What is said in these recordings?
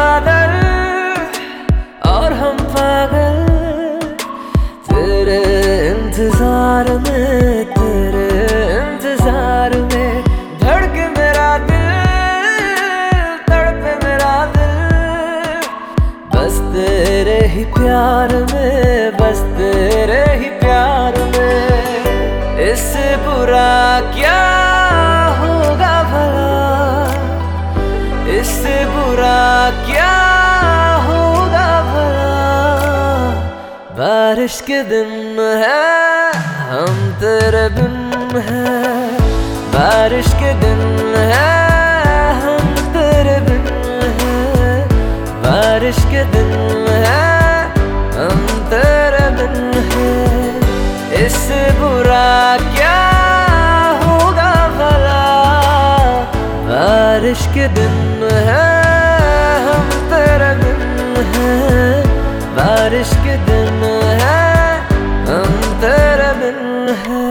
बादल और हम पागल, तेरे इंतजार में, तेरे इंतजार में। धड़के मेरा दिल, तड़पे मेरा दिल, बस तेरे ही प्यार में, बस तेरे ही प्यार में। इससे बुरा क्या होगा भला, इससे बुरा क्या होगा भला। बारिश के दिन है हम तेरे बिन हैं, बारिश के दिन है हम तेरे बिन हैं, बारिश के दिन है हम तेरे बिन हैं। इससे बुरा क्या होगा भला, बारिश के दिन है हम तेरे बिन हैं, बारिश के दिन है हम तेरे बिन हैं।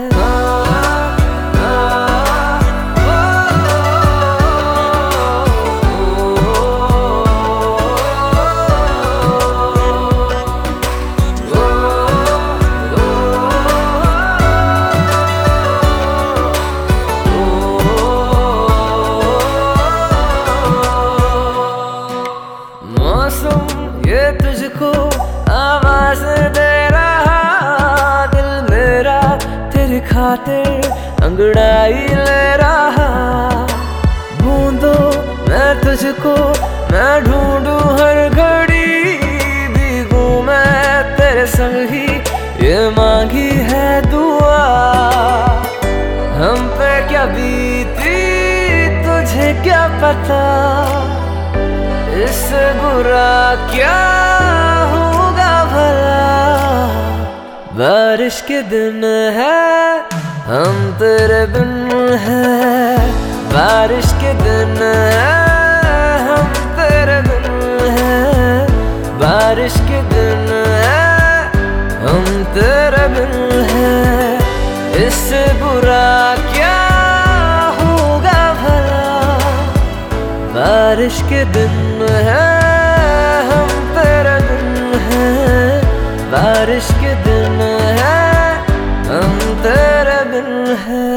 ये तुझको आवाज दे रहा, दिल मेरा तेरी खातिर अंगड़ाई ले रहा। बूंदों मैं तुझको मैं ढूंढूं हर घड़ी, भीगूं मैं तेरे संग ही ये मांगी है दुआ। हम पे क्या बीती तुझे क्या पता, इससे बुरा क्या होगा भला। बारिश के दिन है हम तेरे बिन हैं, बारिश के दिन है हम तेरे बिन हैं, बारिश के दिन है हम तेरे बिन हैं। इससे बुरा क्या होगा भला, बारिश के दिन है हम तेरे बिन हैं, बारिश के दिन है हम तेरे बिन हैं।